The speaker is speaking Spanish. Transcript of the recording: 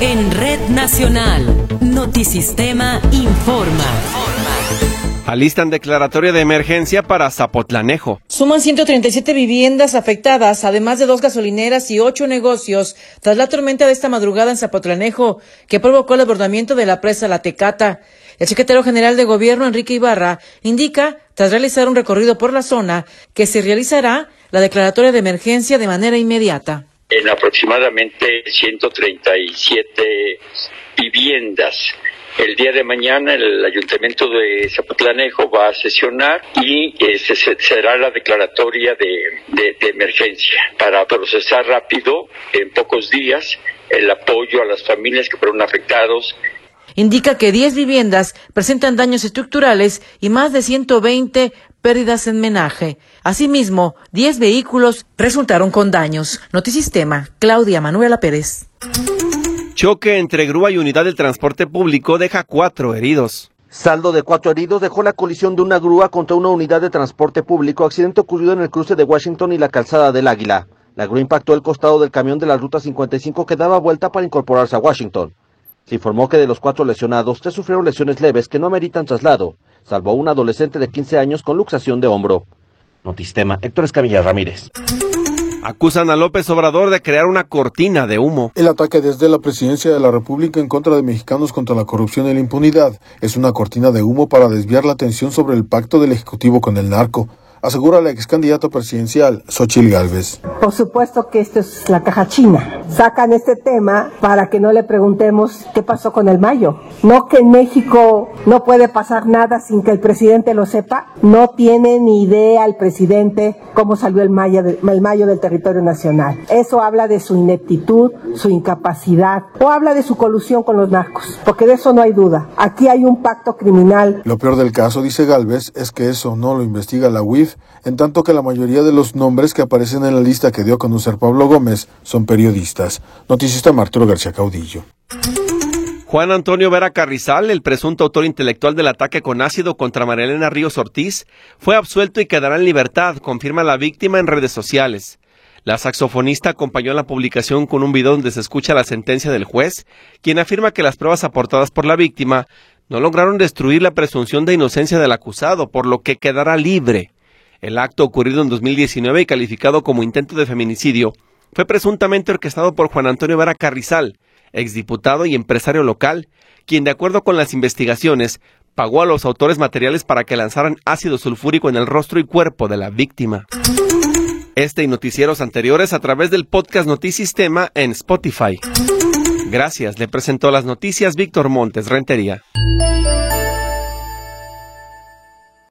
En Red Nacional, Notisistema informa. Alistan declaratoria de emergencia para Zapotlanejo. Suman 137 viviendas afectadas, además de 2 gasolineras y 8 negocios, tras la tormenta de esta madrugada en Zapotlanejo, que provocó el desbordamiento de la presa La Tecata. El secretario general de Gobierno, Enrique Ibarra, indica, tras realizar un recorrido por la zona, que se realizará la declaratoria de emergencia de manera inmediata. En aproximadamente 137 viviendas. El día de mañana el Ayuntamiento de Zapotlanejo va a sesionar y será la declaratoria de emergencia para procesar rápido, en pocos días, el apoyo a las familias que fueron afectados. Indica que 10 viviendas presentan daños estructurales y más de 120 pérdidas en menaje. Asimismo, 10 vehículos resultaron con daños. Notisistema, Claudia Manuela Pérez. Choque entre grúa y unidad del transporte público deja 4 heridos. Saldo de 4 heridos dejó la colisión de una grúa contra una unidad de transporte público, accidente ocurrido en el cruce de Washington y la calzada del Águila. La grúa impactó el costado del camión de la ruta 55 que daba vuelta para incorporarse a Washington. Se informó que de los 4 lesionados, 3 sufrieron lesiones leves que no ameritan traslado, salvo un adolescente de 15 años con luxación de hombro. Notisistema, Héctor Escamilla Ramírez. Acusan a López Obrador de crear una cortina de humo. El ataque desde la presidencia de la República en contra de mexicanos contra la corrupción y la impunidad es una cortina de humo para desviar la atención sobre el pacto del Ejecutivo con el narco, asegura la ex candidata presidencial, Xóchitl Gálvez. Por supuesto que esto es la caja china. Sacan este tema para que no le preguntemos qué pasó con el Mayo. No que en México no puede pasar nada sin que el presidente lo sepa. No tiene ni idea el presidente cómo salió el Mayo del territorio nacional. Eso habla de su ineptitud, su incapacidad, o habla de su colusión con los narcos, porque de eso no hay duda. Aquí hay un pacto criminal. Lo peor del caso, dice Gálvez, es que eso no lo investiga la UIF, en tanto que la mayoría de los nombres que aparecen en la lista que dio a conocer Pablo Gómez son periodistas. Noticista Arturo García Caudillo. Juan Antonio Vera Carrizal, el presunto autor intelectual del ataque con ácido contra María Elena Ríos Ortiz, fue absuelto y quedará en libertad, confirma la víctima en redes sociales. La saxofonista acompañó la publicación con un video donde se escucha la sentencia del juez, quien afirma que las pruebas aportadas por la víctima no lograron destruir la presunción de inocencia del acusado, por lo que quedará libre. El acto, ocurrido en 2019 y calificado como intento de feminicidio, fue presuntamente orquestado por Juan Antonio Vera Carrizal, exdiputado y empresario local, quien, de acuerdo con las investigaciones, pagó a los autores materiales para que lanzaran ácido sulfúrico en el rostro y cuerpo de la víctima. Este y noticieros anteriores a través del podcast Notisistema en Spotify. Gracias, le presentó las noticias Víctor Montes Rentería.